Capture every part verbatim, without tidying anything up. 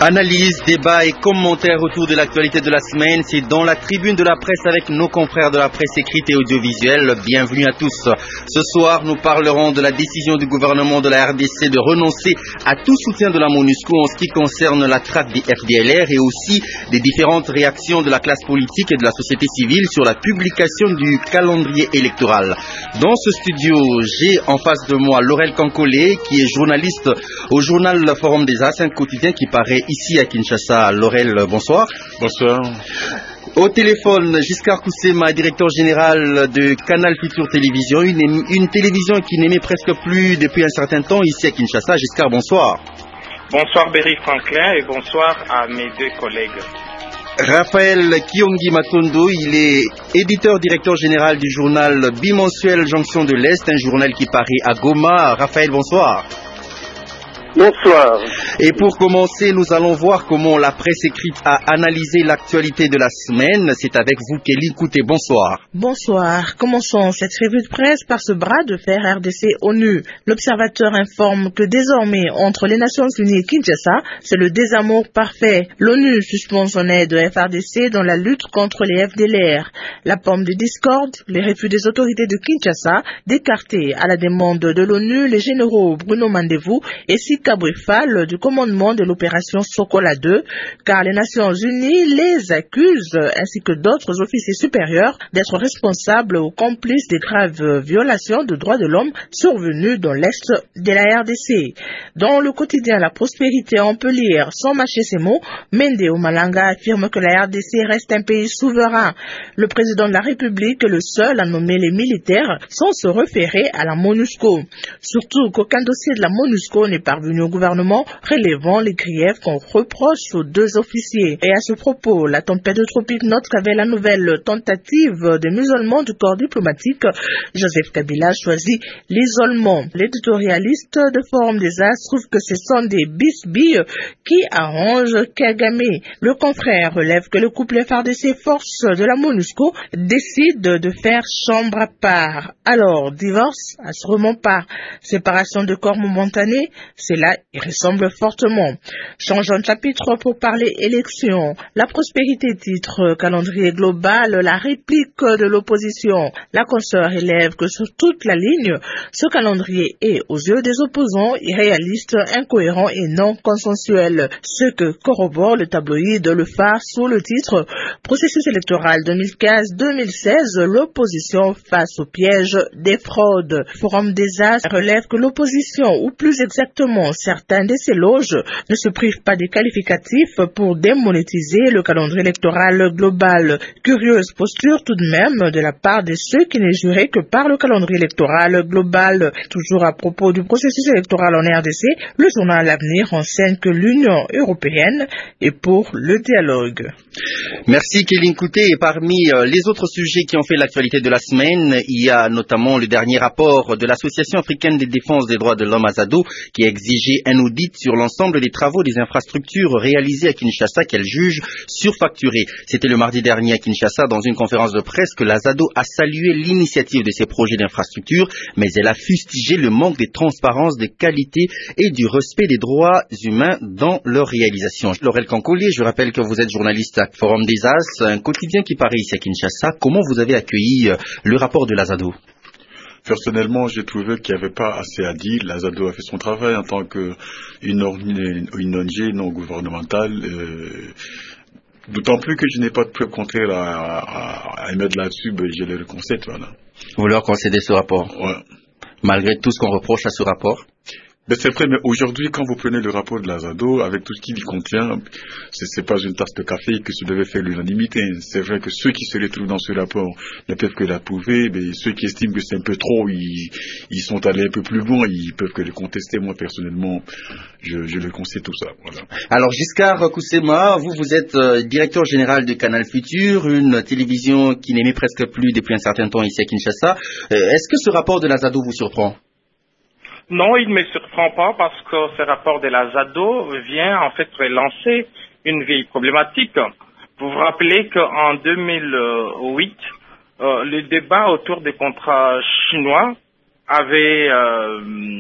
Analyse, débat et commentaires autour de l'actualité de la semaine, c'est dans la tribune de la presse avec nos confrères de la presse écrite et audiovisuelle. Bienvenue à tous. Ce soir, nous parlerons de la décision du gouvernement de la R D C de renoncer à tout soutien de la MONUSCO en ce qui concerne la traque des F D L R et aussi des différentes réactions de la classe politique et de la société civile sur la publication du calendrier électoral. Dans ce studio, j'ai en face de moi Laurel Kankolé, qui est journaliste au journal Forum des As, un quotidien qui paraît ici à Kinshasa. Laurel, bonsoir. Bonsoir. Au téléphone, Giscard Koussema, directeur général de Canal Futur Télévision, une, une télévision qui n'aimait presque plus depuis un certain temps ici à Kinshasa. Giscard, bonsoir. Bonsoir Berry Franklin et bonsoir à mes deux collègues. Raphaël Kiongi Matondo, il est éditeur-directeur général du journal bimensuel Jonction de l'Est, un journal qui paraît à Goma. Raphaël, bonsoir. Bonsoir. Et pour commencer, nous allons voir comment la presse écrite a analysé l'actualité de la semaine. C'est avec vous Kelly Kouté. Bonsoir. Bonsoir. Commençons cette revue de presse par ce bras de fer R D C-ONU. L'observateur informe que désormais, entre les Nations Unies et Kinshasa, c'est le désamour parfait. L'ONU suspend son aide au F R D C dans la lutte contre les F D L R. La pomme de discorde, les refus des autorités de Kinshasa d'écarter à la demande de l'ONU les généraux Bruno Mandevou et Sika Brifal du commandement de l'opération Sokola deux, car les Nations Unies les accusent, ainsi que d'autres officiers supérieurs, d'être responsables ou complices des graves violations de droits de l'homme survenues dans l'Est de la R D C. Dans le quotidien La Prospérité, on peut lire, sans mâcher ses mots, Mende Malanga affirme que la R D C reste un pays souverain. Le président de la République est le seul à nommer les militaires sans se référer à la MONUSCO. Surtout qu'aucun dossier de la MONUSCO n'est parvenu au gouvernement, relevant les griefs qu'on reproche aux deux officiers. Et à ce propos, la tempête tropique note qu'avec la nouvelle tentative des musulmans du corps diplomatique, Joseph Kabila choisit l'isolement. L'éditorialiste de Forum des As trouve que ce sont des bisbilles qui arrangent Kagame. Le confrère relève que le couple F R D C force de la MONUSCO décide de faire chambre à part. Alors, divorce, assurément pas. Séparation de corps momentanée, c'est là, il ressemble fortement. Changeons de chapitre pour parler élection. La Prospérité titre calendrier global, la réplique de l'opposition. La consoeur relève que sur toute la ligne, ce calendrier est, aux yeux des opposants, irréaliste, incohérent et non consensuel. Ce que corrobore le tabloïd Le Phare sous le titre Processus électoral deux mille quinze deux mille seize, l'opposition face au piège des fraudes. Forum des As relève que l'opposition, ou plus exactement certains de ces loges, ne se privent pas des qualificatifs pour démonétiser le calendrier électoral global. Curieuse posture tout de même de la part de ceux qui n'est juré que par le calendrier électoral global. Toujours à propos du processus électoral en R D C, le journal L'Avenir renseigne que l'Union européenne est pour le dialogue. Merci Kéline Kouté. Et parmi les autres sujets qui ont fait l'actualité de la semaine, il y a notamment le dernier rapport de l'Association africaine de défense des droits de l'homme AZADO qui exigeait un audit sur l'ensemble des travaux des infrastructures réalisées à Kinshasa qu'elle juge surfacturées. C'était le mardi dernier à Kinshasa dans une conférence de presse que l'AZADO a salué l'initiative de ces projets d'infrastructures, mais elle a fustigé le manque de transparence, de qualité et du respect des droits humains dans leur réalisation. Laurel Kankolé, je rappelle que vous êtes journaliste à Forum des As, un quotidien qui paraît ici à Kinshasa. Comment vous avez accueilli le rapport de l'AZADO? Personnellement, j'ai trouvé qu'il n'y avait pas assez à dire. L'AZADO a fait son travail en tant qu'une une O N G non gouvernementale. Euh, D'autant plus que je n'ai pas de preuves contraires à, à, à émettre là-dessus, ben je le concède. Voilà. Vous leur concédez ce rapport? Ouais. Malgré tout ce qu'on reproche à ce rapport? Ben c'est vrai, mais aujourd'hui, quand vous prenez le rapport de l'AZADO, avec tout ce qu'il contient, c'est, c'est pas une tasse de café que ça devait faire l'unanimité. C'est vrai que ceux qui se retrouvent dans ce rapport ne peuvent que l'approuver, mais ceux qui estiment que c'est un peu trop, ils, ils sont allés un peu plus loin, ils peuvent que le contester. Moi, personnellement, je, je le concède tout ça. Voilà. Alors, Giscard Koussema, vous, vous êtes euh, directeur général de Canal Futur, une télévision qui n'émet presque plus depuis un certain temps ici à Kinshasa. Euh, est-ce que ce rapport de l'AZADO vous surprend? Non, il ne me surprend pas parce que ce rapport de la ZADO vient en fait relancer une vieille problématique. Vous vous rappelez qu'en deux mille huit, euh, le débat autour des contrats chinois avait euh,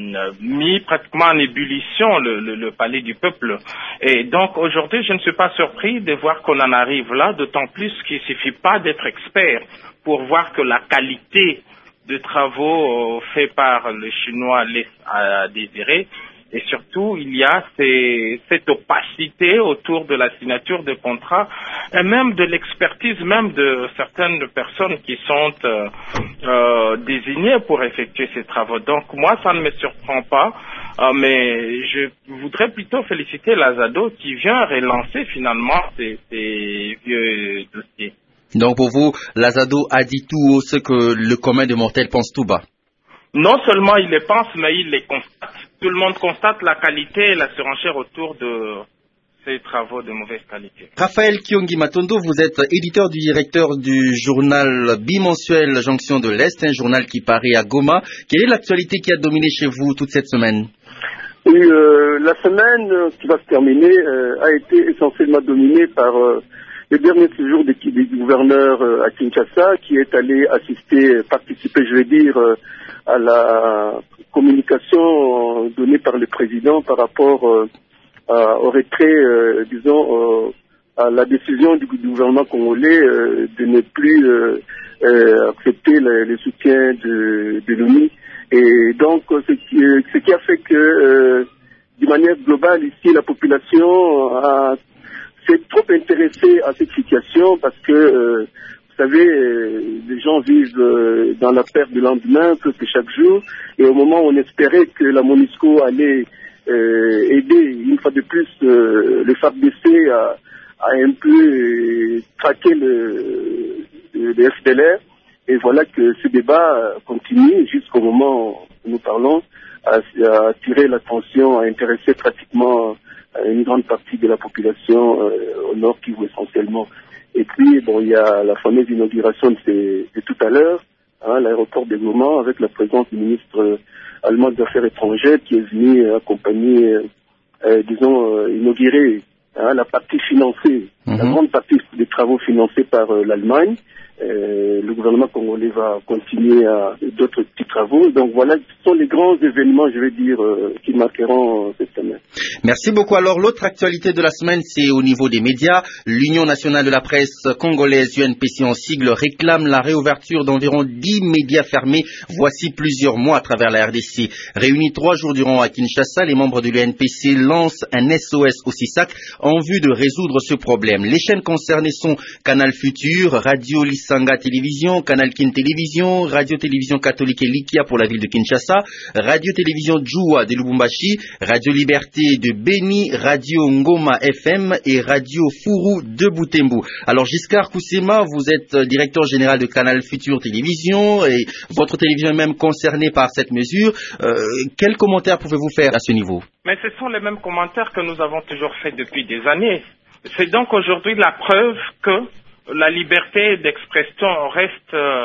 mis pratiquement en ébullition le, le, le palais du peuple. Et donc aujourd'hui, je ne suis pas surpris de voir qu'on en arrive là, d'autant plus qu'il ne suffit pas d'être expert pour voir que la qualité de travaux euh, faits par le Chinois laisse à désirer. Et surtout, il y a ces, cette opacité autour de la signature de contrats et même de l'expertise même de certaines personnes qui sont euh, euh, désignées pour effectuer ces travaux. Donc moi, ça ne me surprend pas, euh, mais je voudrais plutôt féliciter la ZADO qui vient relancer finalement ces, ces vieux dossiers. Donc pour vous, la ZADO a dit tout haut ce que le commun des mortels pense tout bas. Non seulement il les pense, mais il les constate. Tout le monde constate la qualité et la surenchère autour de ces travaux de mauvaise qualité. Raphaël Kiongi Matondo, vous êtes éditeur du directeur du journal bimensuel Jonction de l'Est, un journal qui paraît à Goma. Quelle est l'actualité qui a dominé chez vous toute cette semaine? Oui, euh, la semaine qui va se terminer euh, a été essentiellement dominée par euh, le dernier séjour du gouverneur euh, à Kinshasa, qui est allé assister, participer, je vais dire, euh, à la communication donnée par le président par rapport euh, à, au retrait, euh, disons, euh, à la décision du gouvernement congolais euh, de ne plus euh, euh, accepter le, le soutien de, de l'ONU. Et donc, ce qui, ce qui a fait que, euh, de manière globale, ici, la population a, s'est trop intéressée à cette situation parce que euh, vous savez, euh, les gens vivent euh, dans la perte de lendemain presque chaque jour, et au moment où on espérait que la MONUSCO allait euh, aider une fois de plus euh, le F A R D C à, à un peu euh, traquer le, le, le F D L R, et voilà que ce débat continue jusqu'au moment où nous parlons, à, à attirer l'attention, à intéresser pratiquement une grande partie de la population euh, au Nord Kivu essentiellement. Et puis, bon, il y a la fameuse inauguration de, ces, de tout à l'heure, hein, l'aéroport de Goma, avec la présence du ministre euh, allemand des Affaires étrangères qui est venu euh, accompagner, euh, disons, euh, inaugurer hein, la partie financée, mm-hmm. la grande partie des travaux financés par euh, l'Allemagne. Euh, le gouvernement congolais va continuer à d'autres petits travaux. Donc voilà, ce sont les grands événements, je vais dire, euh, qui marqueront euh, cette semaine. Merci beaucoup. Alors l'autre actualité de la semaine, c'est au niveau des médias. L'Union nationale de la presse congolaise, U N P C en sigle, réclame la réouverture d'environ dix médias fermés voici plusieurs mois à travers la R D C. Réunis trois jours durant à Kinshasa, les membres de l'U N P C lancent un S O S au C I S A C en vue de résoudre ce problème. Les chaînes concernées sont Canal Futur, Radio Lisanga Télévision, Canal Kin Télévision, Radio Télévision Catholique et Likia pour la ville de Kinshasa, Radio Télévision Djoua de Lubumbashi, Radio Liberté de Beni, Radio Ngoma F M et Radio Furu de Butembo. Alors Giscard Koussema, vous êtes directeur général de Canal Futur Télévision et votre télévision est même concernée par cette mesure. Euh, quels commentaires pouvez-vous faire à ce niveau? Mais ce sont les mêmes commentaires que nous avons toujours fait depuis des années. C'est donc aujourd'hui la preuve que la liberté d'expression reste euh,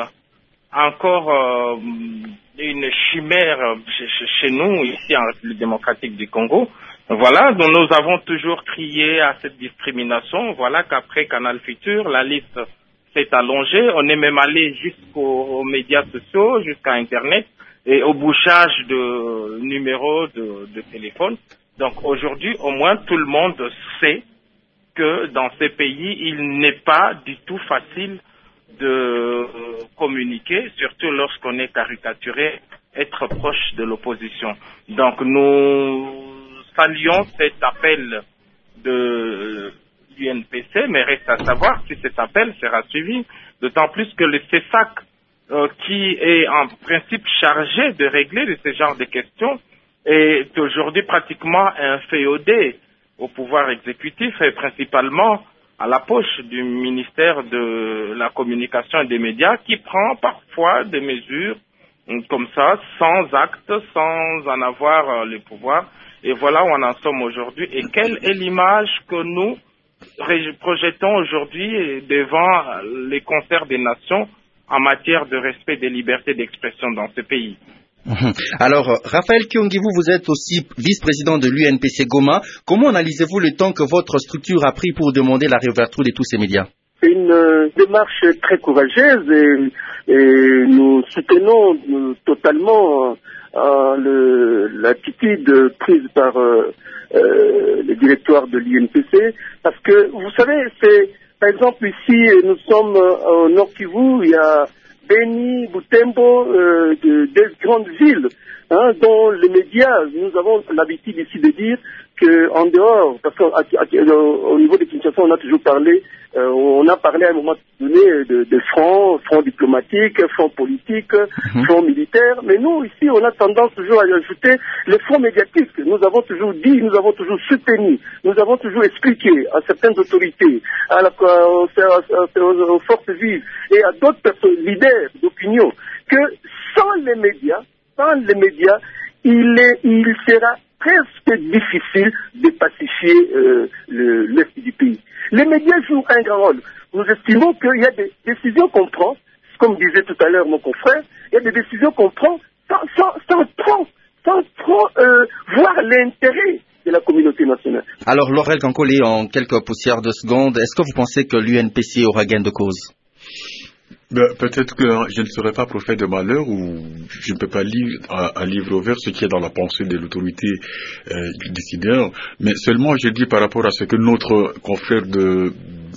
encore euh, une chimère chez, chez nous, ici en République démocratique du Congo. Voilà, donc nous avons toujours crié à cette discrimination. Voilà qu'après Canal Futur, la liste s'est allongée. On est même allé jusqu'aux médias sociaux, jusqu'à Internet et au bouchage de numéros de, de téléphone. Donc aujourd'hui, au moins, tout le monde sait que dans ces pays, il n'est pas du tout facile de communiquer, surtout lorsqu'on est caricaturé, être proche de l'opposition. Donc nous saluons cet appel de l'U N P C, mais reste à savoir si cet appel sera suivi, d'autant plus que le C E S A C, euh, qui est en principe chargé de régler de ce genre de questions, est aujourd'hui pratiquement inféodé au pouvoir exécutif et principalement à la poche du ministère de la Communication et des Médias qui prend parfois des mesures comme ça, sans acte, sans en avoir le pouvoir. Et voilà où on en sommes aujourd'hui. Et quelle est l'image que nous projetons aujourd'hui devant les concerts des nations en matière de respect des libertés d'expression dans ce pays? Alors, Raphaël Kiongi, vous, vous êtes aussi vice-président de l'U N P C Goma. Comment analysez-vous le temps que votre structure a pris pour demander la réouverture de tous ces médias? C'est une euh, démarche très courageuse et, et nous soutenons euh, totalement euh, le, l'attitude prise par euh, euh, le directoire de l'U N P C, parce que vous savez, c'est par exemple ici nous sommes euh, au Nord Kivu, il y a Beni, Butembo, euh, de, des grandes villes, hein, dont les médias, nous avons l'habitude ici de dire qu'en dehors, parce qu'au niveau de Kinshasa, on a toujours parlé, euh, on a parlé à un moment donné de, de front, front diplomatique, front politique, mm-hmm. front militaire, mais nous ici, on a tendance toujours à ajouter les fronts médiatiques. Nous avons toujours dit, nous avons toujours soutenu, nous avons toujours expliqué à certaines autorités, à la, aux, aux, aux forces vives et à d'autres personnes, leaders d'opinion, que sans les médias, sans les médias, il, est, il sera presque difficile de pacifier euh, le, l'Est du pays. Les médias jouent un grand rôle. Nous estimons qu'il y a des décisions qu'on prend, comme disait tout à l'heure mon confrère, il y a des décisions qu'on prend sans, sans, sans trop, sans trop euh, voir l'intérêt de la communauté nationale. Alors, Laurel Kankole, en quelques poussières de secondes, est-ce que vous pensez que l'U N P C aura gain de cause? Ben, peut-être que je ne serai pas prophète de malheur ou je ne peux pas lire un, un livre ouvert ce qui est dans la pensée de l'autorité euh, du décideur, mais seulement je dis par rapport à ce que notre confrère de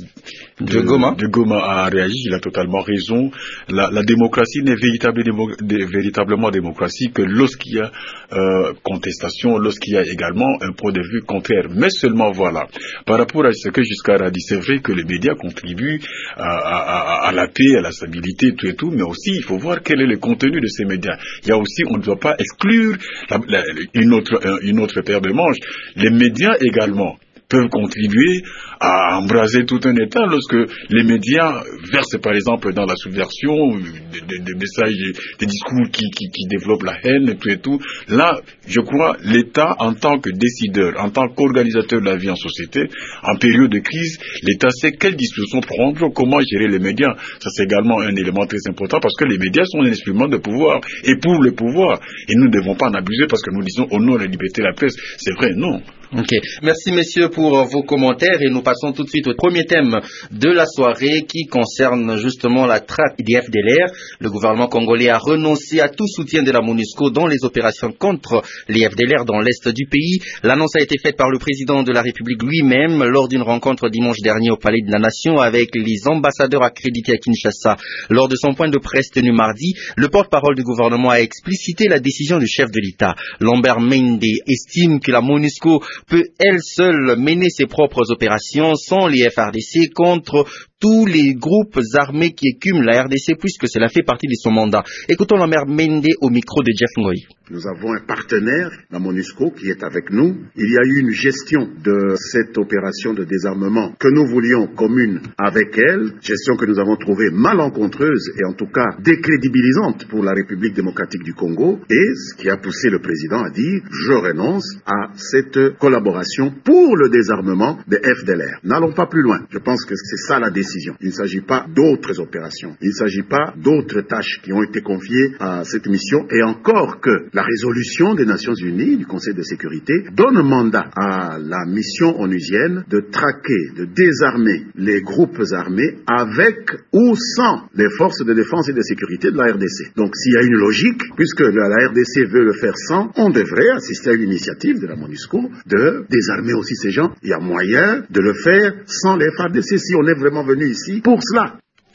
De, de, Goma. de Goma a réagi, il a totalement raison. La, la démocratie n'est véritable, démo, de, véritablement démocratie que lorsqu'il y a euh, contestation, lorsqu'il y a également un point de vue contraire. Mais seulement voilà, par rapport à ce que Giscard a dit, c'est vrai que les médias contribuent à, à, à la paix, à la stabilité, tout et tout, mais aussi il faut voir quel est le contenu de ces médias. Il y a aussi, on ne doit pas exclure la, la, une, autre, une autre paire de manches. Les médias également peuvent contribuer à embraser tout un État lorsque les médias versent par exemple dans la subversion des, des, des messages, des discours qui, qui, qui développent la haine, tout et tout. Là, je crois, l'État en tant que décideur, en tant qu'organisateur de la vie en société, en période de crise, l'État sait quelles dispositions prendre, comment gérer les médias. Ça, c'est également un élément très important parce que les médias sont un instrument de pouvoir et pour le pouvoir. Et nous ne devons pas en abuser parce que nous disons au nom de la liberté de la presse. C'est vrai, non. Ok. Merci messieurs pour vos commentaires et nous passons tout de suite au premier thème de la soirée qui concerne justement la traque des F D L R. Le gouvernement congolais a renoncé à tout soutien de la MONUSCO dans les opérations contre les F D L R dans l'est du pays. L'annonce a été faite par le président de la République lui-même lors d'une rencontre dimanche dernier au Palais de la Nation avec les ambassadeurs accrédités à Kinshasa. Lors de son point de presse tenu mardi, le porte-parole du gouvernement a explicité la décision du chef de l'État. Lambert Mende estime que la MONUSCO peut elle seule mener ses propres opérations sans les F R D C contre tous les groupes armés qui écument la R D C puisque cela fait partie de son mandat. Écoutons Lambert Mende au micro de Jeff Ngoy. Nous avons un partenaire, la MONUSCO, qui est avec nous. Il y a eu une gestion de cette opération de désarmement que nous voulions commune avec elle, gestion que nous avons trouvée malencontreuse et en tout cas décrédibilisante pour la République démocratique du Congo, et ce qui a poussé le président à dire « je renonce à cette collaboration pour le désarmement des F D L R ». N'allons pas plus loin. Je pense que c'est ça la décision. Il ne s'agit pas d'autres opérations. Il ne s'agit pas d'autres tâches qui ont été confiées à cette mission, et encore que la résolution des Nations Unies, du Conseil de sécurité, donne mandat à la mission onusienne de traquer, de désarmer les groupes armés avec ou sans les forces de défense et de sécurité de la R D C. Donc s'il y a une logique, puisque la R D C veut le faire sans, on devrait assister à une initiative de la MONUSCO de désarmer aussi ces gens. Il y a moyen de le faire sans les F A R D C si on est vraiment venu ici pour cela.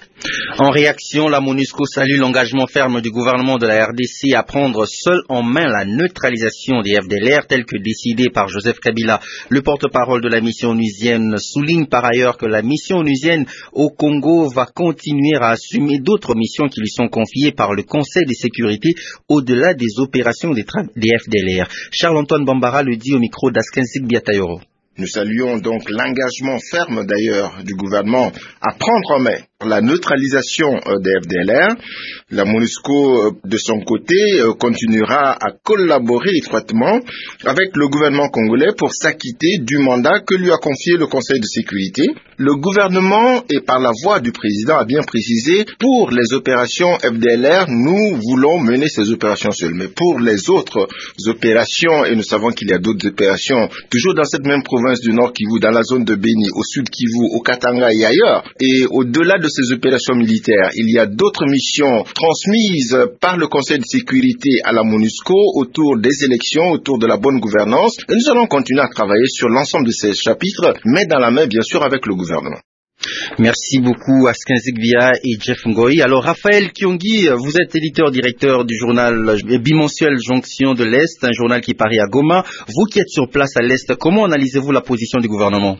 En réaction, la MONUSCO salue l'engagement ferme du gouvernement de la R D C à prendre seul en main la neutralisation des F D L R telle que décidée par Joseph Kabila. Le porte-parole de la mission onusienne souligne par ailleurs que la mission onusienne au Congo va continuer à assumer d'autres missions qui lui sont confiées par le Conseil de sécurité au-delà des opérations des, des F D L R. Charles-Antoine Bambara le dit au micro d'Askensik Biatayoro. Nous saluons donc l'engagement ferme d'ailleurs du gouvernement à prendre en main la neutralisation des F D L R. La MONUSCO, de son côté, continuera à collaborer étroitement avec le gouvernement congolais pour s'acquitter du mandat que lui a confié le Conseil de sécurité. Le gouvernement, et par la voix du président, a bien précisé, pour les opérations F D L R, nous voulons mener ces opérations seules. Mais pour les autres opérations, et nous savons qu'il y a d'autres opérations, toujours dans cette même province du Nord Kivu, dans la zone de Beni, au Sud Kivu, au Katanga et ailleurs, et au-delà de de ces opérations militaires, il y a d'autres missions transmises par le Conseil de sécurité à la MONUSCO autour des élections, autour de la bonne gouvernance. Et nous allons continuer à travailler sur l'ensemble de ces chapitres, mais dans la main, bien sûr, avec le gouvernement. Merci beaucoup Askin Zigvia et Jeff Ngoy. Alors Raphaël Kyongi, vous êtes éditeur-directeur du journal bimensuel Jonction de l'Est, un journal qui paraît à Goma. Vous qui êtes sur place à l'Est, comment analysez-vous la position du gouvernement?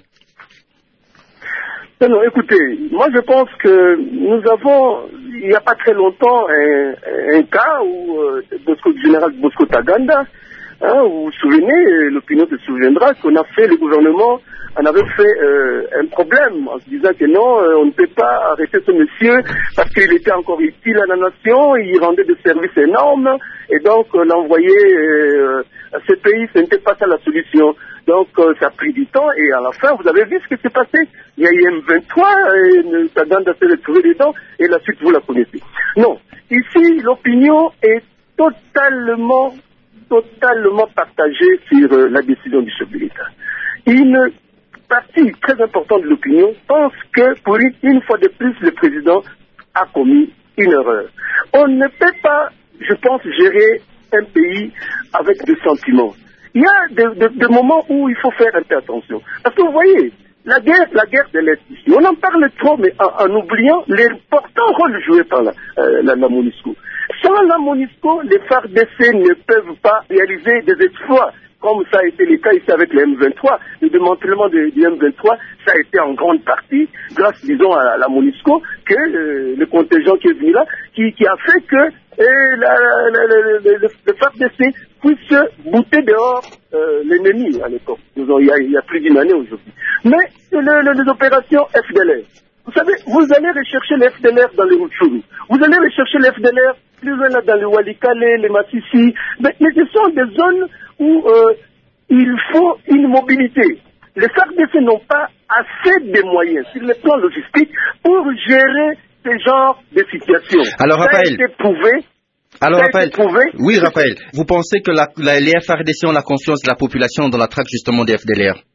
Non, écoutez, moi je pense que nous avons, il n'y a pas très longtemps, un, un cas où euh, Bosco, le général Bosco Taganda, hein, vous vous souvenez, l'opinion se souviendra qu'on a fait, le gouvernement on avait fait euh, un problème en se disant que non, euh, on ne peut pas arrêter ce monsieur parce qu'il était encore utile à la nation, il rendait des services énormes et donc euh, l'envoyer euh, à ce pays, ce n'était pas ça la solution. Donc euh, ça a pris du temps et à la fin, vous avez vu ce qui s'est passé. Il y a eu M vingt-trois, et Taganda s'est retrouvé dedans et la suite vous la connaissez. Non, ici l'opinion est totalement, totalement partagée sur euh, la décision du chef de l'État. Une partie très importante de l'opinion pense que pour une, une fois de plus le président a commis une erreur. On ne peut pas, je pense, gérer un pays avec des sentiments. Il y a des, des, des moments où il faut faire un peu attention. Parce que vous voyez, la guerre, la guerre de l'Est ici, on en parle trop, mais en, en oubliant l'important rôle joué par la, euh, la, la MONUSCO. Sans la MONUSCO, les F A R D C ne peuvent pas réaliser des exploits. Comme ça a été le cas ici avec le M vingt-trois, le démantèlement du M vingt-trois, ça a été en grande partie, grâce, disons, à la MONUSCO, que euh, le contingent qui est venu là, qui, qui a fait que euh, la, la, la, la, le F A R D C puisse bouter dehors euh, l'ennemi à l'époque. Il y a, il y a plus d'une année aujourd'hui. Mais le, le, les opérations F D L R, vous savez, vous allez rechercher les F D L R dans les Rutshuru, vous allez rechercher les F D L R plus loin là dans le Walikale, les Massissi, mais, mais ce sont des zones où euh, il faut une mobilité. Les F A R D C n'ont pas assez de moyens sur le plan logistique pour gérer ce genre de situations. Alors, ça Raphaël, a été prouvé. alors, ça Raphaël, a été prouvé. Oui, Raphaël, vous pensez que la, la, les F A R D C ont la confiance de la population dans la traque justement des F D L R?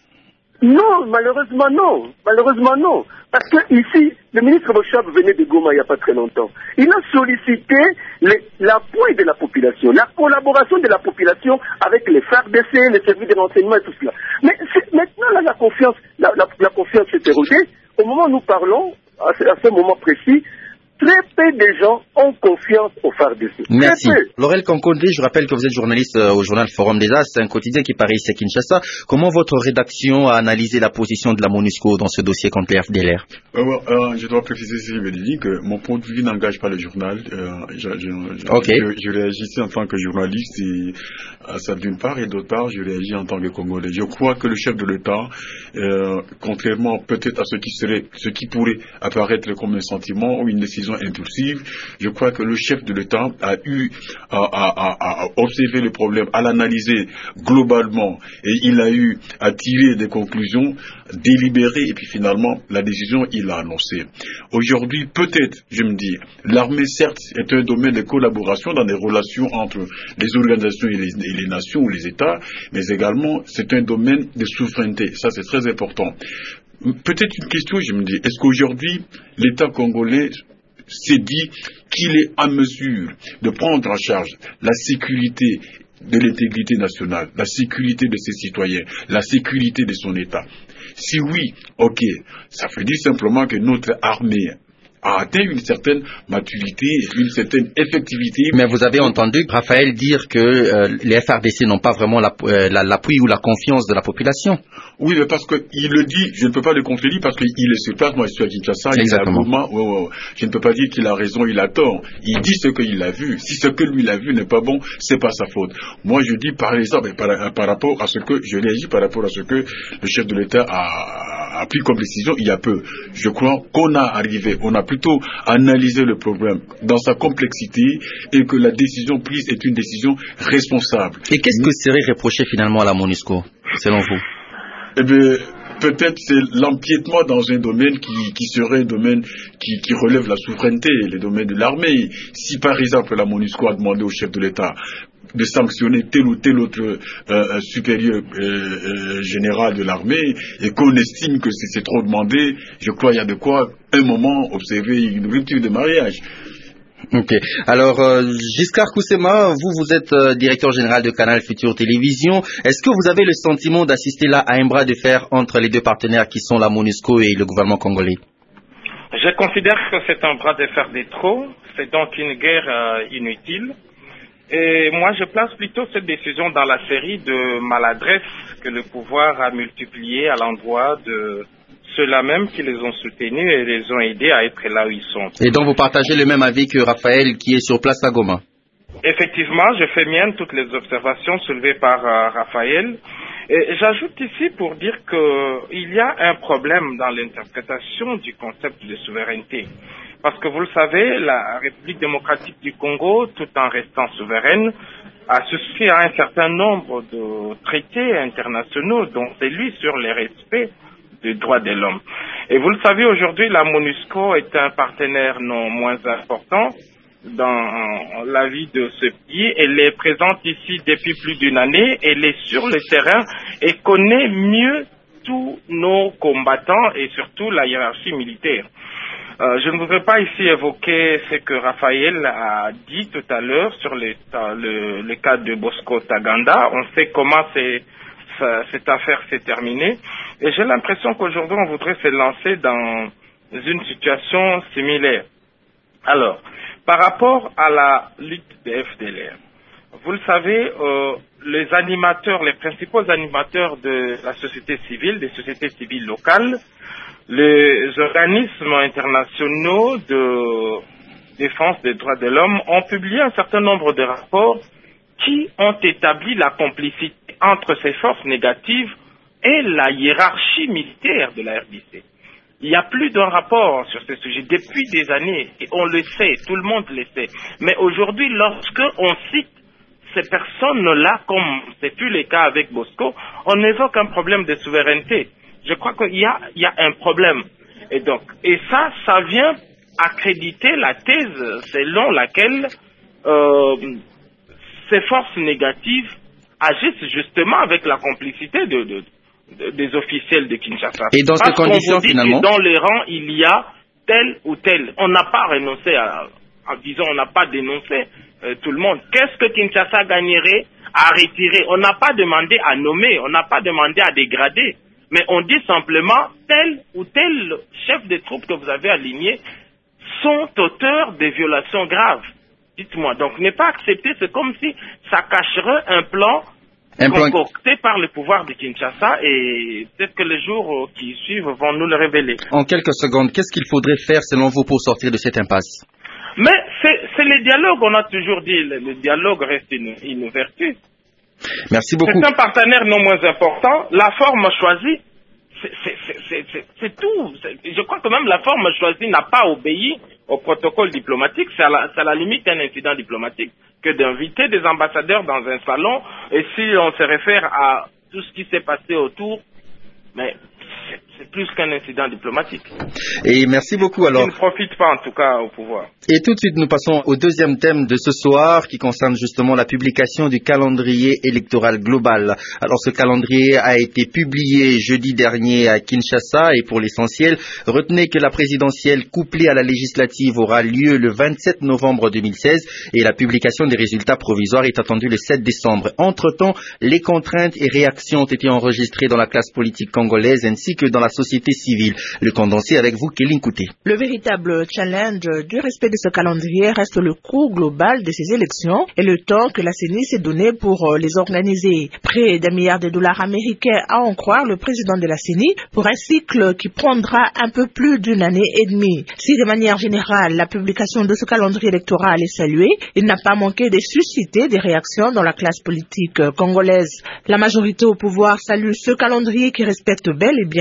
Non, malheureusement non. Malheureusement non. Parce que ici, le ministre Bochab venait de Goma il n'y a pas très longtemps. Il a sollicité l'appui de la population, la collaboration de la population avec les F A R D C, les services de renseignement et tout cela. Mais maintenant, là, la confiance, la, la, la confiance s'est érodée. Au moment où nous parlons, à ce, à ce moment précis, très peu de gens ont confiance au F A R D C. Merci. Laurel Kankonde, je rappelle que vous êtes journaliste au journal Forum des As, c'est un quotidien qui paraît ici à Kinshasa. Comment votre rédaction a analysé la position de la MONUSCO dans ce dossier contre les F D L R? euh, euh, Je dois préciser, si je me dis que mon point de vue n'engage pas le journal. Euh, je, je, okay. je, je réagis ici en tant que journaliste, et, euh, ça d'une part, et d'autre part, je réagis en tant que Congolais. Je crois que le chef de l'État, euh, contrairement peut-être à ce qui serait, ce qui pourrait apparaître comme un sentiment ou une décision impulsive, je crois que le chef de l'État a eu à, à, à, à observer le problème, à l'analyser globalement, et il a eu à tirer des conclusions délibérées, et puis finalement la décision il l'a annoncée. Aujourd'hui, peut-être, je me dis, l'armée certes est un domaine de collaboration dans des relations entre les organisations et les, et les nations ou les États, mais également c'est un domaine de souveraineté. Ça c'est très important. Peut-être une question, je me dis, est-ce qu'aujourd'hui l'État congolais s'est dit qu'il est en mesure de prendre en charge la sécurité de l'intégrité nationale, la sécurité de ses citoyens, la sécurité de son État? Si oui, ok, ça veut dire simplement que notre armée a atteint une certaine maturité, une certaine effectivité. Mais vous avez entendu Raphaël dire que euh, les F A R D C n'ont pas vraiment l'appui la, la, la, ou la confiance de la population. Oui, mais parce qu'il le dit, je ne peux pas le contredire parce qu'il est sur place, moi je suis à Kinshasa, exactement. Il est à Goma, ouais, ouais. Je ne peux pas dire qu'il a raison, il a tort. Il dit ce qu'il a vu. Si ce que lui il a vu n'est pas bon, c'est pas sa faute. Moi je dis par exemple, par, par rapport à ce que, je réagis par rapport à ce que le chef de l'État a, a pris comme décision il y a peu. Je crois qu'on a arrivé, on a plutôt analysé le problème dans sa complexité et que la décision prise est une décision responsable. Et qu'est-ce que serait reproché finalement à la MONUSCO, selon vous? Eh bien, peut-être c'est l'empiètement dans un domaine qui, qui serait un domaine qui, qui relève la souveraineté, le domaine de l'armée. Si par exemple la MONUSCO a demandé au chef de l'État de sanctionner tel ou tel autre euh, supérieur euh, euh, général de l'armée et qu'on estime que c'est trop demandé, je crois qu'il y a de quoi, un moment, observer une rupture de mariage. Ok. Alors, euh, Giscard Koussema, vous, vous êtes euh, directeur général de Canal Futur Télévision. Est-ce que vous avez le sentiment d'assister là à un bras de fer entre les deux partenaires qui sont la MONUSCO et le gouvernement congolais? Je considère que c'est un bras de fer de trop. C'est donc une guerre euh, inutile. Et moi, je place plutôt cette décision dans la série de maladresses que le pouvoir a multipliées à l'endroit de ceux-là même qui les ont soutenus et les ont aidés à être là où ils sont. Et donc vous partagez le même avis que Raphaël qui est sur place à Goma? Effectivement, je fais mienne toutes les observations soulevées par euh, Raphaël. Et j'ajoute ici pour dire qu'il y a un problème dans l'interprétation du concept de souveraineté. Parce que vous le savez, la République démocratique du Congo, tout en restant souveraine, a souscrit à un certain nombre de traités internationaux, dont celui sur le respect des droits de l'homme. Et vous le savez, aujourd'hui, la MONUSCO est un partenaire non moins important dans la vie de ce pays. Elle est présente ici depuis plus d'une année, elle est sur le terrain et connaît mieux tous nos combattants et surtout la hiérarchie militaire. Euh, je ne voudrais pas ici évoquer ce que Raphaël a dit tout à l'heure sur le, le, le cas de Bosco Taganda. On sait comment c'est, ça, cette affaire s'est terminée. Et j'ai l'impression qu'aujourd'hui, on voudrait se lancer dans une situation similaire. Alors, par rapport à la lutte des F D L R, vous le savez, euh, les animateurs, les principaux animateurs de la société civile, des sociétés civiles locales, les organismes internationaux de défense des droits de l'homme ont publié un certain nombre de rapports qui ont établi la complicité entre ces forces négatives et la hiérarchie militaire de la R D C. Il y a plus d'un rapport sur ce sujet depuis des années, et on le sait, tout le monde le sait. Mais aujourd'hui, lorsque on cite ces personnes-là, comme c'est plus le cas avec Bosco, on évoque un problème de souveraineté. Je crois qu'il y a, il y a un problème. Et donc, et ça, ça vient accréditer la thèse selon laquelle euh, ces forces négatives agissent justement avec la complicité de, de, de, des officiels de Kinshasa. Et dans ces conditions, finalement, dans les rangs, il y a tel ou tel. On n'a pas renoncé à, à disons, on n'a pas dénoncé euh, tout le monde. Qu'est-ce que Kinshasa gagnerait à retirer? On n'a pas demandé à nommer, on n'a pas demandé à dégrader. Mais on dit simplement, tel ou tel chef de troupes que vous avez aligné sont auteurs de violations graves. Dites-moi, donc ne pas accepter, c'est comme si ça cacherait un plan un concocté plan... par le pouvoir de Kinshasa, et peut-être que les jours qui suivent vont nous le révéler. En quelques secondes, qu'est-ce qu'il faudrait faire selon vous pour sortir de cette impasse? Mais c'est le dialogue, on a toujours dit, le, le dialogue reste une, une vertu. Merci beaucoup. C'est un partenaire non moins important. La forme choisie, c'est tout. Je crois que même la forme choisie n'a pas obéi au protocole diplomatique. C'est à, à la limite un incident diplomatique que d'inviter des ambassadeurs dans un salon. Et si on se réfère à tout ce qui s'est passé autour, mais c'est plus qu'un incident diplomatique. Et merci beaucoup alors. Qui ne profite pas en tout cas au pouvoir. Et tout de suite nous passons au deuxième thème de ce soir qui concerne justement la publication du calendrier électoral global. Alors ce calendrier a été publié jeudi dernier à Kinshasa et pour l'essentiel, retenez que la présidentielle couplée à la législative aura lieu le vingt-sept novembre deux mille seize et la publication des résultats provisoires est attendue le sept décembre. Entre-temps, les contraintes et réactions ont été enregistrées dans la classe politique congolaise ainsi que dans la société civile. Le condensé avec vous, Kéline Kouté. Le véritable challenge du respect de ce calendrier reste le coût global de ces élections et le temps que la C E N I s'est donné pour les organiser. Près d'un milliard de dollars américains à en croire le président de la C E N I pour un cycle qui prendra un peu plus d'une année et demie. Si de manière générale la publication de ce calendrier électoral est saluée, il n'a pas manqué de susciter des réactions dans la classe politique congolaise. La majorité au pouvoir salue ce calendrier qui respecte bel et bien le délai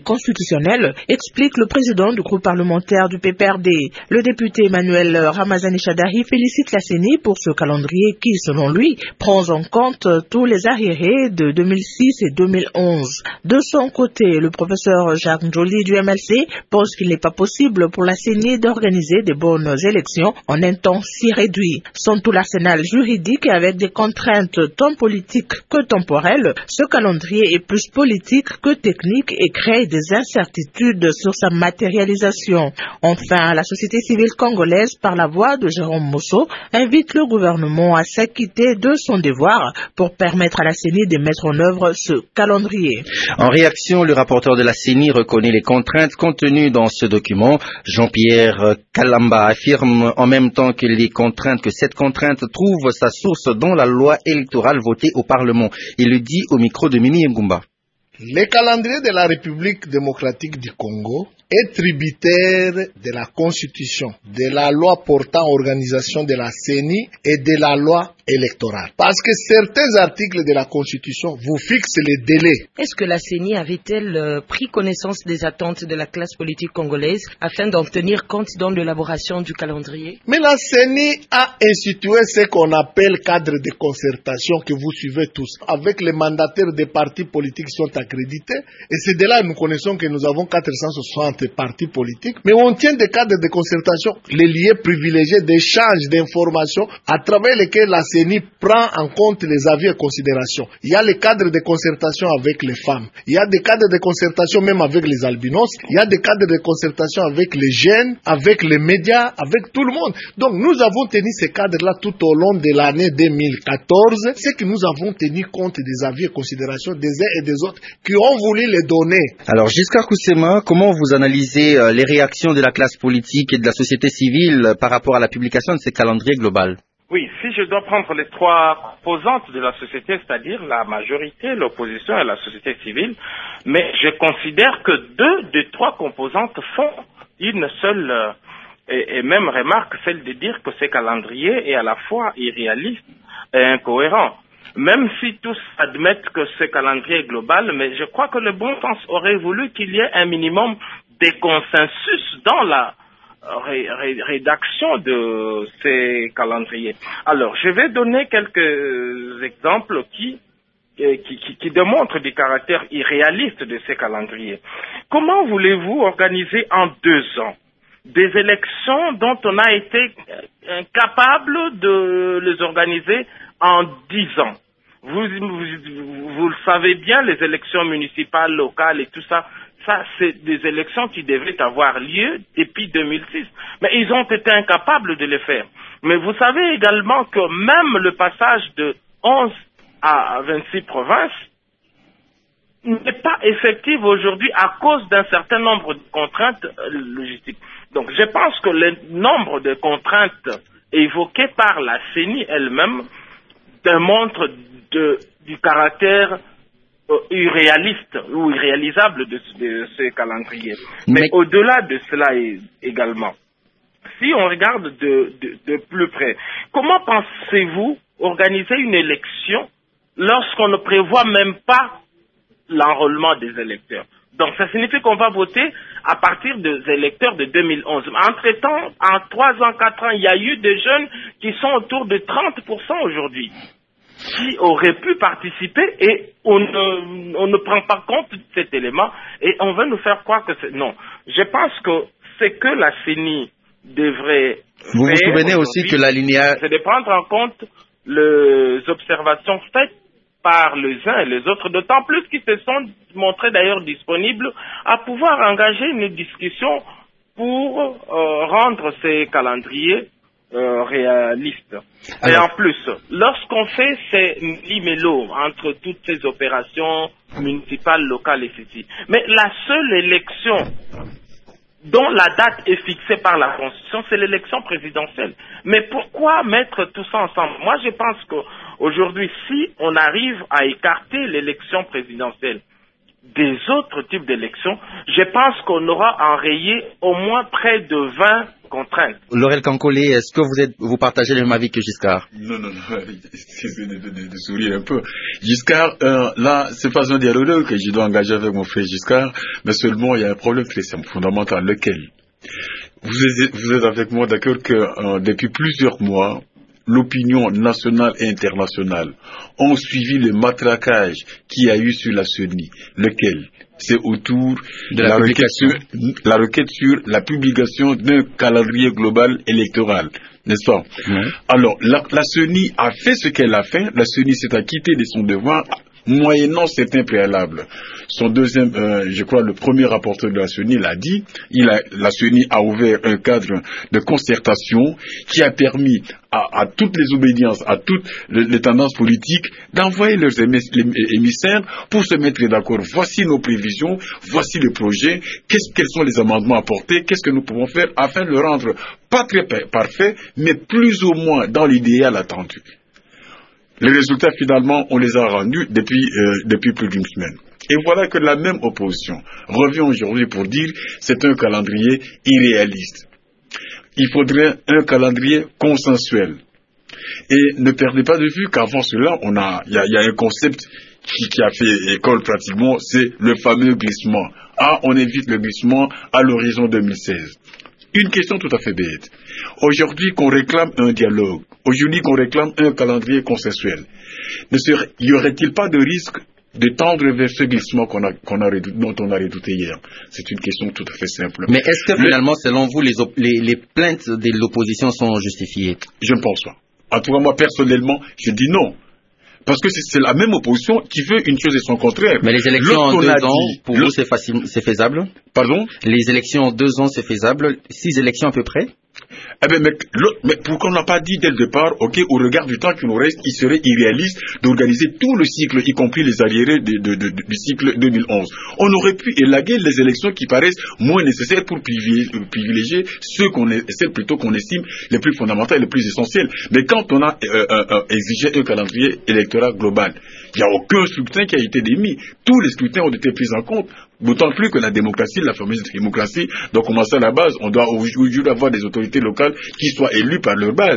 constitutionnel, explique le président du groupe parlementaire du P P R D. Le député Emmanuel Ramazani Chadahi félicite la C E N I pour ce calendrier qui, selon lui, prend en compte tous les arriérés de deux mille six et deux mille onze. De son côté, le professeur Jacques Njoli du M L C pense qu'il n'est pas possible pour la C E N I d'organiser des bonnes élections en un temps si réduit. Sans tout l'arsenal juridique et avec des contraintes tant politiques que temporelles, ce calendrier est plus politique que technique et crée des incertitudes sur sa matérialisation. Enfin, la société civile congolaise, par la voix de Jérôme Mosso, invite le gouvernement à s'acquitter de son devoir pour permettre à la C E N I de mettre en œuvre ce calendrier. En réaction, le rapporteur de la C E N I reconnaît les contraintes contenues dans ce document. Jean-Pierre Kalamba affirme en même temps que les contraintes, que cette contrainte trouve sa source dans la loi électorale votée au Parlement. Il le dit au micro de Mimi Ngumba. Le calendrier de la République démocratique du Congo est tributaire de la Constitution, de la loi portant organisation de la C E N I et de la loi électorale. Parce que certains articles de la Constitution vous fixent les délais. Est-ce que la C E N I avait-elle euh, pris connaissance des attentes de la classe politique congolaise afin d'en tenir compte dans l'élaboration du calendrier? Mais la C E N I a institué ce qu'on appelle cadre de concertation que vous suivez tous, avec les mandataires des partis politiques qui sont accrédités. Et c'est de là que nous connaissons que nous avons quatre cent soixante partis politiques. Mais on tient des cadres de concertation, les lieux privilégiés d'échange d'informations à travers lesquels la C E N I prend en compte les avis et considérations. Il y a les cadres de concertation avec les femmes. Il y a des cadres de concertation même avec les albinos. Il y a des cadres de concertation avec les jeunes, avec les médias, avec tout le monde. Donc nous avons tenu ces cadres-là tout au long de l'année deux mille quatorze. C'est que nous avons tenu compte des avis et considérations des uns et des autres qui ont voulu les donner. Alors Giscard Koussema, comment vous analysez euh, les réactions de la classe politique et de la société civile par rapport à la publication de ces calendriers global? Oui, si je dois prendre les trois composantes de la société, c'est-à-dire la majorité, l'opposition et la société civile, mais je considère que deux des trois composantes font une seule euh, et, et même remarque, celle de dire que ce calendrier est à la fois irréaliste et incohérent. Même si tous admettent que ce calendrier est global, mais je crois que le bon sens aurait voulu qu'il y ait un minimum de consensus dans la ré ré rédaction de ces calendriers. Alors, je vais donner quelques exemples qui, qui, qui, qui démontrent du caractère irréaliste de ces calendriers. Comment voulez-vous organiser en deux ans des élections dont on a été incapable de les organiser en dix ans? Vous, vous, vous le savez bien, les élections municipales, locales et tout ça, ça c'est des élections qui devaient avoir lieu depuis deux mille six. Mais ils ont été incapables de les faire. Mais vous savez également que même le passage de onze à vingt-six provinces n'est pas effectif aujourd'hui à cause d'un certain nombre de contraintes logistiques. Donc je pense que le nombre de contraintes évoquées par la C E N I elle-même démontre de, du caractère euh, irréaliste ou irréalisable de, de ce calendrier. Mais, Mais au-delà de cela également, si on regarde de, de, de plus près, comment pensez-vous organiser une élection lorsqu'on ne prévoit même pas l'enrôlement des électeurs? Donc ça signifie qu'on va voter à partir des électeurs de deux mille onze. Entre-temps, en trois ans, quatre ans, il y a eu des jeunes qui sont autour de trente pour cent aujourd'hui, qui auraient pu participer et on ne, on ne prend pas compte de cet élément et on veut nous faire croire que c'est... Non, je pense que ce que la C E N I devrait Vous faire... vous souvenez aussi que l'alinéa... C'est de prendre en compte les observations faites par les uns et les autres, d'autant plus qu'ils se sont montrés d'ailleurs disponibles à pouvoir engager une discussion pour euh, rendre ces calendriers euh, réalistes. Alors... Et en plus, lorsqu'on fait ces limélos entre toutes ces opérations municipales, locales et ceci, mais la seule élection dont la date est fixée par la Constitution, c'est l'élection présidentielle. Mais pourquoi mettre tout ça ensemble? Moi, je pense qu'aujourd'hui, si on arrive à écarter l'élection présidentielle des autres types d'élections, je pense qu'on aura enrayé au moins près de vingt contraintes. Laurel Kankole, est-ce que vous êtes, vous partagez le même avis que Giscard? Non, non, non, excusez de, de, de sourire un peu. Giscard, euh, là, c'est pas un dialogue que je dois engager avec mon frère Giscard, mais seulement il y a un problème très simple, fondamental, lequel? Vous êtes, vous êtes avec moi d'accord que euh, depuis plusieurs mois, l'opinion nationale et internationale ont suivi le matraquage qu'il y a eu sur la C E N I. Lequel? C'est autour de la, la, requête sur, la requête sur la publication d'un calendrier global électoral, n'est-ce pas? Mmh. Alors, la, la C E N I a fait ce qu'elle a fait, la C E N I s'est acquittée de son devoir, moyennant certains préalables. Son deuxième, euh, je crois, le premier rapporteur de la C E N I l'a dit, il a, la C E N I a ouvert un cadre de concertation qui a permis à, à toutes les obédiences, à toutes les, les tendances politiques d'envoyer leurs émissaires pour se mettre d'accord. Voici nos prévisions, voici le projet, qu'est-ce, quels sont les amendements apportés, qu'est-ce que nous pouvons faire afin de le rendre pas très parfait, mais plus ou moins dans l'idéal attendu. Les résultats, finalement, on les a rendus depuis, euh, depuis plus d'une semaine. Et voilà que la même opposition revient aujourd'hui pour dire que c'est un calendrier irréaliste. Il faudrait un calendrier consensuel. Et ne perdez pas de vue qu'avant cela, on a, il y a, y a un concept qui, qui a fait école pratiquement, c'est le fameux glissement. Ah, on évite le glissement à l'horizon deux mille seize. Une question tout à fait bête. Aujourd'hui qu'on réclame un dialogue, aujourd'hui qu'on réclame un calendrier consensuel, ne serait, y aurait-il pas de risque de tendre vers ce glissement qu'on a, qu'on a redouté, dont on a redouté hier? C'est une question tout à fait simple. Mais est-ce que finalement, selon vous, les, les, les plaintes de l'opposition sont justifiées? Je ne pense pas. En tout cas, moi, personnellement, je dis non. Parce que c'est la même opposition qui veut une chose et son contraire. Mais les élections en deux ans, dit, pour vous, c'est facile, c'est faisable? Pardon? Les élections en deux ans, c'est faisable? Six élections à peu près? Eh bien, mais, mais pourquoi on n'a pas dit dès le départ, ok, au regard du temps qui nous reste, il serait irréaliste d'organiser tout le cycle, y compris les arriérés de, de, de, du cycle deux mille onze. On aurait pu élaguer les élections qui paraissent moins nécessaires pour privilégier ceux qu'on est, celles plutôt qu'on estime les plus fondamentales et les plus essentielles. Mais quand on a euh, euh, euh, exigé un calendrier électoral global, il n'y a aucun scrutin qui a été démis. Tous les scrutins ont été pris en compte. D'autant plus que la démocratie, la fameuse démocratie, doit commencer à la base. On doit aujourd'hui avoir des autorités locales qui soient élues par leur base.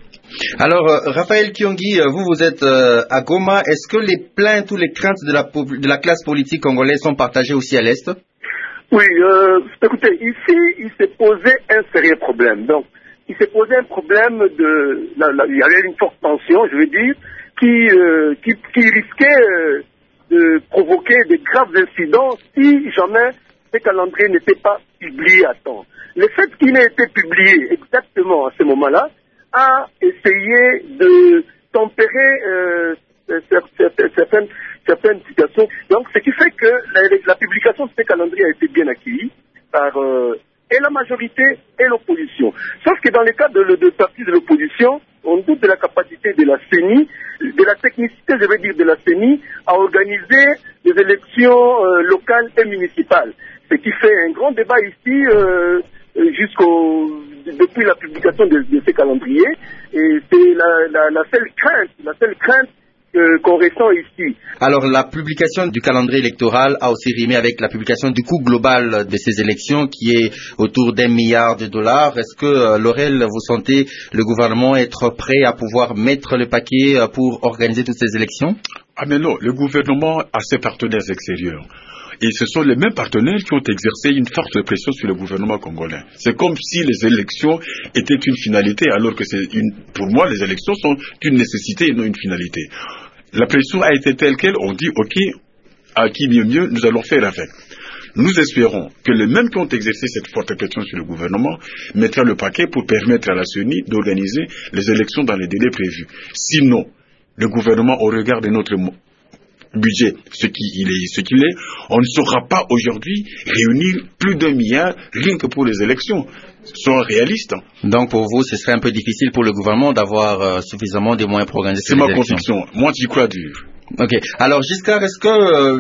Alors, euh, Raphaël Kyongi, vous, vous êtes euh, à Goma. Est-ce que les plaintes ou les craintes de la, de la classe politique congolaise sont partagées aussi à l'Est? Oui, euh, écoutez, ici, il s'est posé un sérieux problème. Donc, il s'est posé un problème de... Là, là, il y avait une forte tension, je veux dire, qui, euh, qui, qui risquait... Euh, de provoquer de graves incidents si jamais ce calendrier n'était pas publié à temps. Le fait qu'il ait été publié exactement à ce moment-là a essayé de tempérer euh, certaines, certaines situations. Donc, ce qui fait que la, la publication de ce calendrier a été bien accueillie par euh, et la majorité et l'opposition. Sauf que dans le cas de, de partis de l'opposition, on doute de la capacité de la C E N I, de la technicité, je veux dire, de la C E N I, à organiser des élections euh, locales et municipales. Ce qui fait un grand débat ici, euh, jusqu'au, depuis la publication de, de ces calendriers. Et c'est la, la, la seule crainte, la seule crainte euh, qu'on ressent ici. Alors, la publication du calendrier électoral a aussi rimé avec la publication du coût global de ces élections, qui est autour d'un milliard de dollars. Est-ce que, euh, Laurel, vous sentez le gouvernement être prêt à pouvoir mettre le paquet euh, pour organiser toutes ces élections? Ah mais non, le gouvernement a ses partenaires extérieurs. Et ce sont les mêmes partenaires qui ont exercé une forte pression sur le gouvernement congolais. C'est comme si les élections étaient une finalité, alors que c'est une, pour moi, les élections sont une nécessité et non une finalité. La pression a été telle qu'elle, on dit, ok, à qui mieux mieux, nous allons faire avec. Nous espérons que les mêmes qui ont exercé cette forte pression sur le gouvernement mettront le paquet pour permettre à la C E N I d'organiser les élections dans les délais prévus. Sinon, le gouvernement, au regard de notre budget, ce qu'il est, ce qu'il est, on ne saura pas aujourd'hui réunir plus d'un milliard rien que pour les élections. Soyons réalistes. Donc pour vous, ce serait un peu difficile pour le gouvernement d'avoir euh, suffisamment de moyens pour organiser ces élections. C'est ma conviction. Moi, j'y crois dur. Ok. Alors, Giscard, est-ce que euh,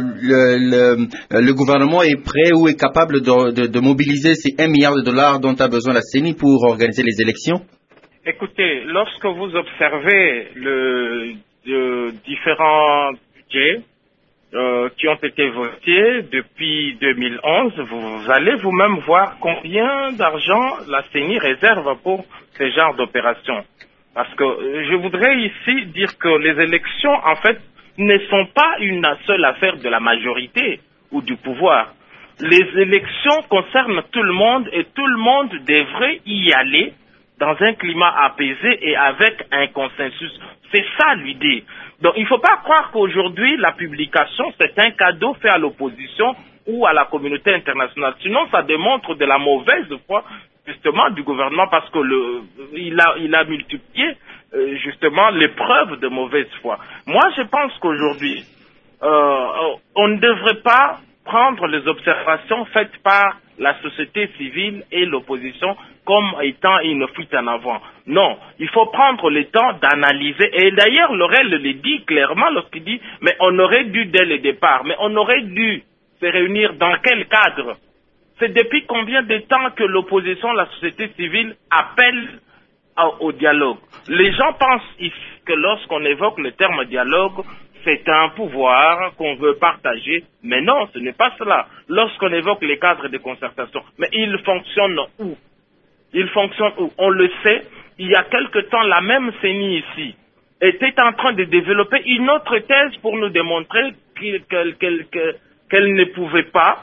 le, le, le gouvernement est prêt ou est capable de, de, de mobiliser ces un milliard de dollars dont a besoin la C E N I pour organiser les élections? Écoutez, lorsque vous observez le, le différents budgets euh, qui ont été votés depuis deux mille onze, vous allez vous-même voir combien d'argent la C E N I réserve pour ce genre d'opération. Parce que je voudrais ici dire que les élections, en fait, ne sont pas une seule affaire de la majorité ou du pouvoir. Les élections concernent tout le monde et tout le monde devrait y aller dans un climat apaisé et avec un consensus. C'est ça l'idée. Donc il ne faut pas croire qu'aujourd'hui la publication c'est un cadeau fait à l'opposition ou à la communauté internationale. Sinon ça démontre de la mauvaise foi justement du gouvernement parce que le, il a, il a multiplié euh, justement les preuves de mauvaise foi. Moi je pense qu'aujourd'hui euh, on ne devrait pas prendre les observations faites par la société civile et l'opposition comme étant une fuite en avant. Non, il faut prendre le temps d'analyser. Et d'ailleurs, Laurel le dit clairement lorsqu'il dit « mais on aurait dû dès le départ, mais on aurait dû se réunir dans quel cadre ?» C'est depuis combien de temps que l'opposition, la société civile appelle au, au dialogue. Les gens pensent ici que lorsqu'on évoque le terme dialogue, c'est un pouvoir qu'on veut partager, mais non, ce n'est pas cela. Lorsqu'on évoque les cadres de concertation, mais ils fonctionnent où? Ils fonctionnent où? On le sait, il y a quelque temps, la même C E N I ici était en train de développer une autre thèse pour nous démontrer qu'elle qu'elle, qu'elle, qu'elle ne pouvait pas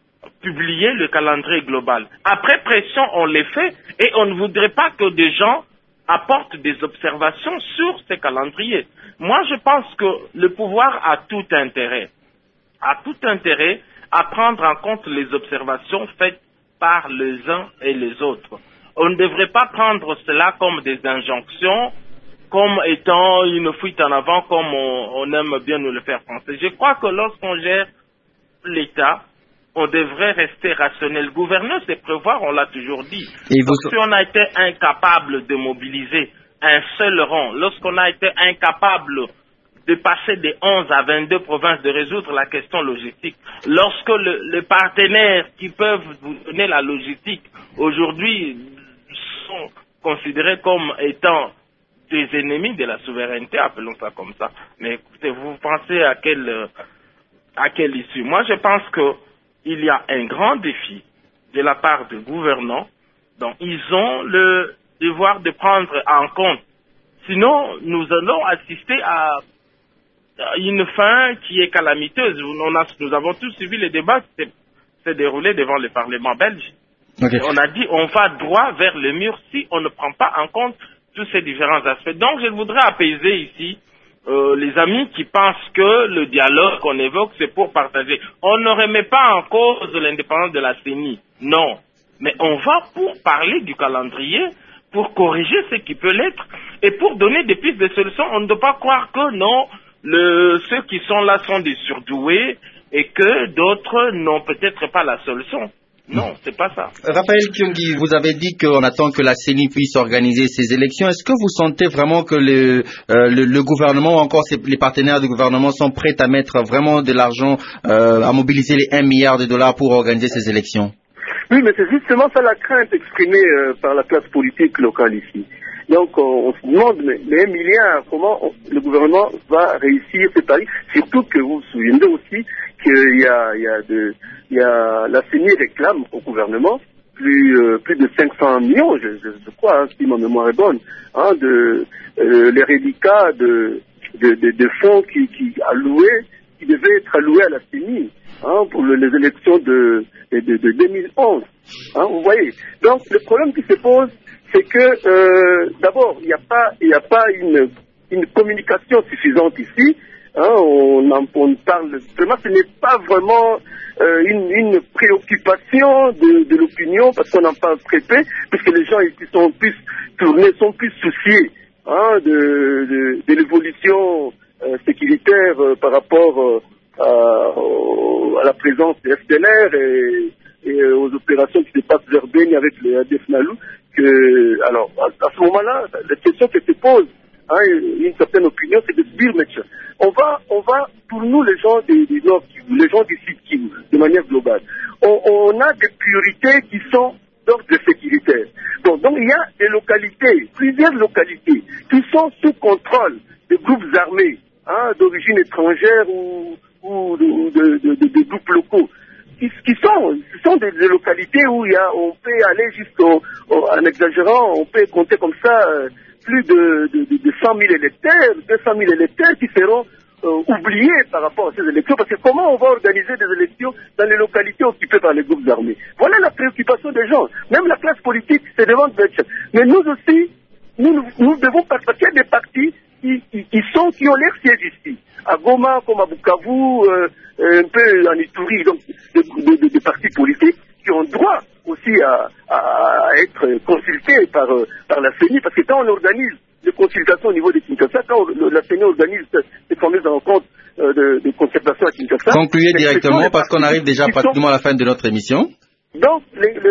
publier le calendrier global. Après pression, on les fait et on ne voudrait pas que des gens apportent des observations sur ces calendriers. Moi, je pense que le pouvoir a tout intérêt, a tout intérêt à prendre en compte les observations faites par les uns et les autres. On ne devrait pas prendre cela comme des injonctions, comme étant une fuite en avant, comme on, on aime bien nous le faire penser. Je crois que lorsqu'on gère l'État, on devrait rester rationnel. Gouverner, c'est prévoir, on l'a toujours dit. Et vous... Si on a été incapable de mobiliser un seul rang, lorsqu'on a été incapable de passer de onze à vingt-deux provinces, de résoudre la question logistique, lorsque le, les partenaires qui peuvent vous donner la logistique, aujourd'hui, sont considérés comme étant des ennemis de la souveraineté, appelons ça comme ça. Mais écoutez, vous pensez à quelle, à quelle issue? Moi, je pense que il y a un grand défi de la part des gouvernants, donc ils ont le devoir de prendre en compte. Sinon, nous allons assister à une fin qui est calamiteuse. On a, nous avons tous suivi les débats qui s'est déroulé devant le Parlement belge. Okay. On a dit on va droit vers le mur si on ne prend pas en compte tous ces différents aspects. Donc, je voudrais apaiser ici Euh, les amis qui pensent que le dialogue qu'on évoque, c'est pour partager. On ne remet pas en cause l'indépendance de la C E N I. Non. Mais on va pour parler du calendrier, pour corriger ce qui peut l'être, et pour donner des pistes de solutions. On ne doit pas croire que non, le, ceux qui sont là sont des surdoués, et que d'autres n'ont peut-être pas la solution. Non, c'est pas ça. Raphaël Kyongi, vous avez dit qu'on attend que la C E N I puisse organiser ces élections. Est-ce que vous sentez vraiment que le, euh, le, le gouvernement, ou encore les partenaires du gouvernement sont prêts à mettre vraiment de l'argent, euh, à mobiliser les un milliard de dollars pour organiser ces élections? Oui, mais c'est justement ça la crainte exprimée euh, par la classe politique locale ici. Donc on, on se demande, mais, mais un milliard, comment on, le gouvernement va réussir ce pari? Surtout que vous vous souvenez aussi qu'il y a, il y a de... Il y a, la C E N I réclame au gouvernement plus, euh, plus de cinq cents millions, je, je, je crois, hein, si ma mémoire est bonne, hein, de, euh, les reliquats de, de, de, de fonds qui, qui, alloués, qui devaient être alloués à la C E N I, hein, pour le, les élections de, de, de, de deux mille onze. Hein, vous voyez. Donc, le problème qui se pose, c'est que, euh, d'abord, il n'y a pas, il n'y a pas une, une communication suffisante ici. Hein, on, en, on parle vraiment, ce n'est pas vraiment euh, une, une préoccupation de, de l'opinion parce qu'on en parle très peu, puisque les gens ici sont plus tournés, sont plus souciés hein, de, de, de l'évolution euh, sécuritaire euh, par rapport euh, à, à la présence des F D L R et, et aux opérations qui se passent vers Beni avec les A D F Nalou. Que, alors, à, à ce moment-là, la question qui se pose, hein, une certaine opinion, c'est de se dire, mais on va, on va, pour nous, les gens du, du Nord Kivu, les gens du Sud Kivu, de manière globale, on, on a des priorités qui sont d'ordre sécuritaire. Donc, donc, il y a des localités, plusieurs localités, qui sont sous contrôle des groupes armés, hein, d'origine étrangère ou, ou ou de, de, de, de, de groupes locaux qui, qui sont, ce sont des, des localités où il y a, on peut aller jusqu'en en exagérant, on peut compter comme ça euh, plus de, de, de, de cent mille électeurs, deux cent mille électeurs qui seront euh, oubliés par rapport à ces élections, parce que comment on va organiser des élections dans les localités occupées par les groupes armés? Voilà la préoccupation des gens. Même la classe politique se demande. Mais nous aussi, nous, nous devons pas, parce qu'il y a des partis qui, qui, qui sont, qui ont leur siège ici. À Goma, comme à Bukavu, euh, un peu en Ituri, donc des de, de, de partis politiques qui ont droit aussi à, à, à être consultés par, par la C E N I, parce que quand on organise des consultations au niveau de Kinshasa, quand on, la C E N I organise ces fameuses rencontres euh, de, de concertation à Kinshasa... Concluez directement, parce qu'on arrive déjà pratiquement sont... à la fin de notre émission. Donc,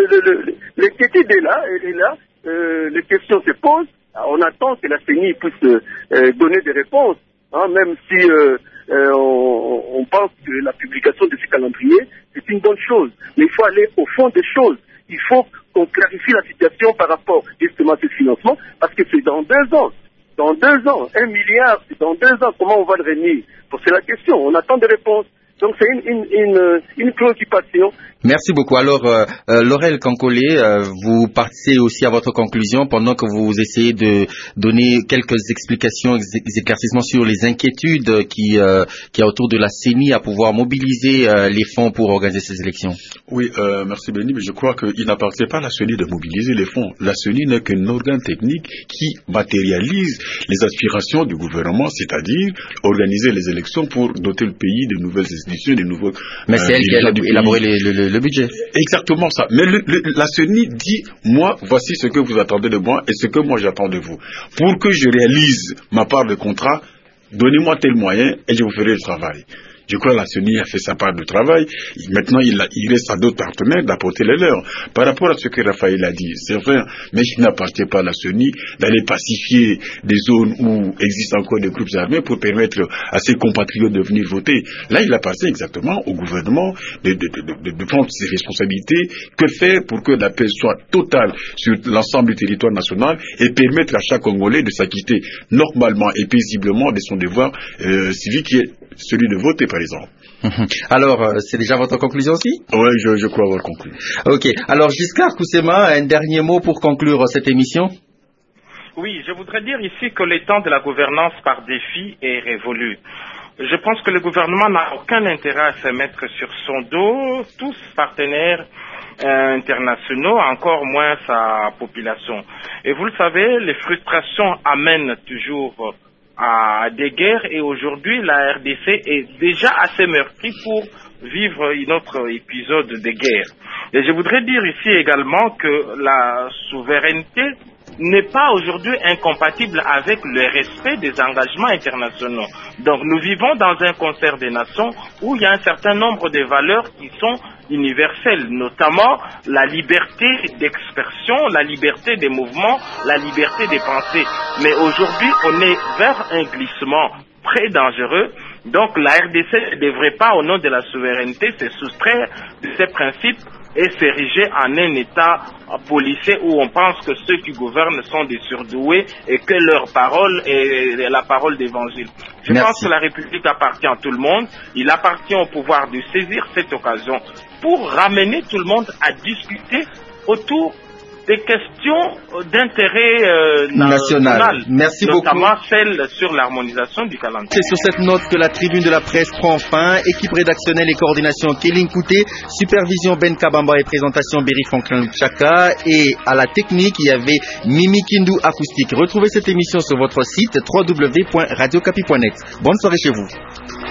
l'inquiétude est là, elle est là, euh, les questions se posent, on attend que la C E N I puisse euh, donner des réponses, hein, même si euh, euh, on, on pense que la publication de ce calendrier, c'est une bonne chose. Mais il faut aller au fond des choses. Il faut qu'on clarifie la situation par rapport justement à ce financement, parce que c'est dans deux ans. Dans deux ans, un milliard, c'est dans deux ans, comment on va le réunir? C'est la question, on attend des réponses. Donc c'est une, une, une, une préoccupation. Merci beaucoup. Alors, euh, euh, Laurel Kankolé, euh, vous particiez aussi à votre conclusion pendant que vous essayez de donner quelques explications, ex- éclaircissements sur les inquiétudes qui, euh, qui y a autour de la C E N I à pouvoir mobiliser euh, les fonds pour organiser ces élections. Oui, euh, merci Béni, mais je crois qu'il n'appartient pas à la C E N I de mobiliser les fonds. La C E N I n'est qu'un organe technique qui matérialise les aspirations du gouvernement, c'est-à-dire organiser les élections pour doter le pays de nouvelles institutions, de nouveaux... Mais c'est euh, elle qui a élaboré les, le, le budget. Exactement ça. Mais le, le, la C E N I dit, moi, voici ce que vous attendez de moi et ce que moi j'attends de vous. Pour que je réalise ma part de contrat, donnez-moi tel moyen et je vous ferai le travail. Je crois que la C E N I a fait sa part de travail. Maintenant, il, a, il reste à d'autres partenaires d'apporter les leurs. Par rapport à ce que Raphaël a dit, c'est vrai, mais il n'appartient pas à la C E N I d'aller pacifier des zones où existent encore des groupes armés pour permettre à ses compatriotes de venir voter. Là, il appartient exactement au gouvernement de, de, de, de, de prendre ses responsabilités. Que faire pour que la paix soit totale sur l'ensemble du territoire national et permettre à chaque Congolais de s'acquitter normalement et paisiblement de son devoir euh, civique qui est celui de voter, par exemple. Alors, euh, c'est déjà votre conclusion aussi? Oui, je, je crois avoir conclu. Ok. Alors, Giscard Koussema, un dernier mot pour conclure cette émission? Oui, je voudrais dire ici que le temps de la gouvernance par défi est révolu. Je pense que le gouvernement n'a aucun intérêt à se mettre sur son dos, tous partenaires euh, internationaux, encore moins sa population. Et vous le savez, les frustrations amènent toujours à des guerres, et aujourd'hui la R D C est déjà assez meurtrie pour vivre un autre épisode de guerre. Et je voudrais dire ici également que la souveraineté n'est pas aujourd'hui incompatible avec le respect des engagements internationaux. Donc nous vivons dans un concert des nations où il y a un certain nombre de valeurs qui sont universelles, notamment la liberté d'expression, la liberté des mouvements, la liberté des pensées. Mais aujourd'hui, on est vers un glissement très dangereux. Donc la R D C ne devrait pas, au nom de la souveraineté, se soustraire de ces principes et s'ériger en un État policier où on pense que ceux qui gouvernent sont des surdoués et que leur parole est la parole d'évangile. Je Merci. pense que la République appartient à tout le monde. Il appartient au pouvoir de saisir cette occasion pour ramener tout le monde à discuter autour des questions d'intérêt euh, national, national, Merci notamment beaucoup. celle sur l'harmonisation du calendrier. C'est sur cette note que la tribune de la presse prend fin. Équipe rédactionnelle et coordination Kéline Kouté, supervision Ben Kabamba et présentation Berry Franklin Chaka, et à la technique il y avait Mimi Kindu Acoustique. Retrouvez cette émission sur votre site w w w point radio capi point net. Bonne soirée chez vous.